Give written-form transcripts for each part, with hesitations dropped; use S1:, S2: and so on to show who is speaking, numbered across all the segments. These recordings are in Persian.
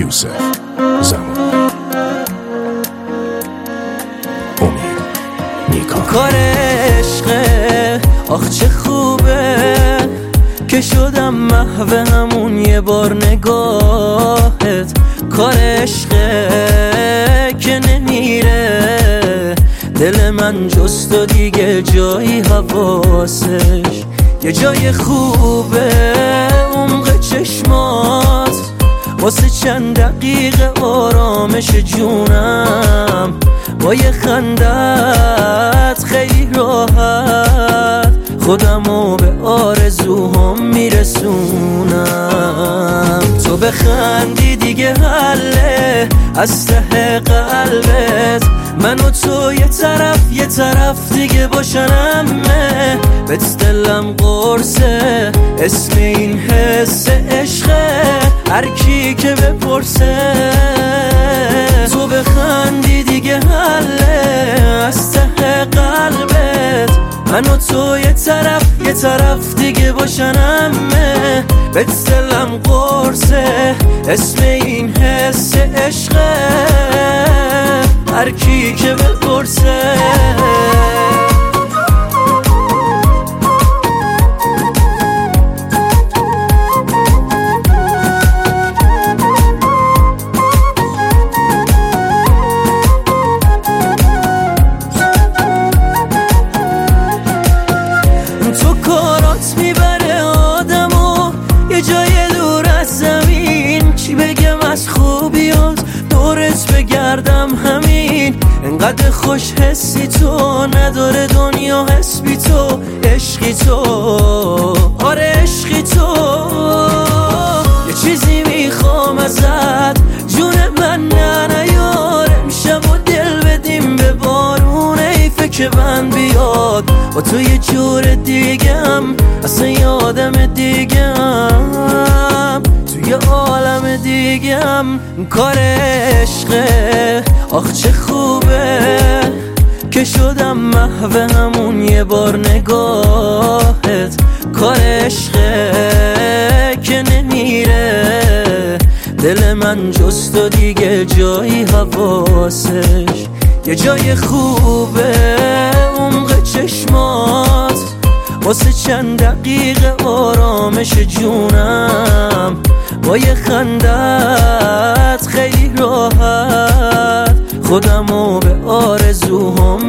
S1: یوسف زمان امید نیکا.
S2: کار عشقه آخ چه خوبه که شدم محو همون یه بار نگاهت. کار عشقه که نمیره دل من جز تو دیگه جایی حواسش. یه جای خوبه عمق چشمات واسه چند دقیقه آرامش جونم. با یه خندت خیلی راحت خودمو به آرزوهام میرسونم. تو بخندی دیگه حله از ته قلبت، من و تو یه طرف دیگه باشنمه. بهت دلم قرصه اسم این حس عشقه، هر کی که بپرسه. تو بخندی دیگه حله از ته قلبت، من و تو یه طرف دیگه باشنمه. بهت دلم قرصه اسم این حس عشقه، هر کی که بپرسه. تو کارات میبره آدمو یه جای دور از زمین، چی بگم از خوبیات دورت بگردم همین. انقدر خوش حسی تو نداره دنیا حس بی تو، عشقی تو آره عشقی تو. یه چیزی میخوام ازت جون من نیار، امشب و دل بدیم به بارون حیفه که بند بیاد. با تو یه جور دیگم اصلا یادم دیگم توی عالم دیگم. کار عشقه آخ چه خوبه که شدم محو همون یه بار نگاهت. کار عشقه که نمیره دل من جز تو دیگه جایی حواسش. یه جای خوبه عمق چشمات واسه چند دقیقه آرامش جونم. با یه خندت خیلی راحت خودمو به آرزوهام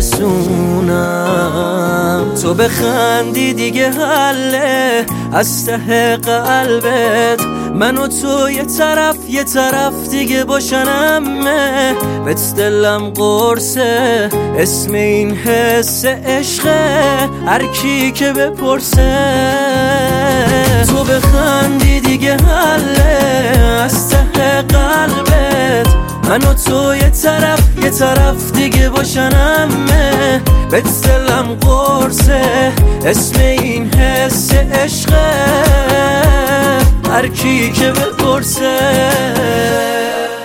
S2: میرسونم. تو بخندی دیگه حله از ته قلبت، من و تو یه طرف دیگه باشنمه. بهت دلم قرصه اسم این حس عشقه، هر کی که بپرسه. تو بخندی دیگه حله از ته قلبت، من و تو یه طرف دیگه باشنمه. بهت دلم قرصه اسم این حس عشقه، هر کی که بپرسه.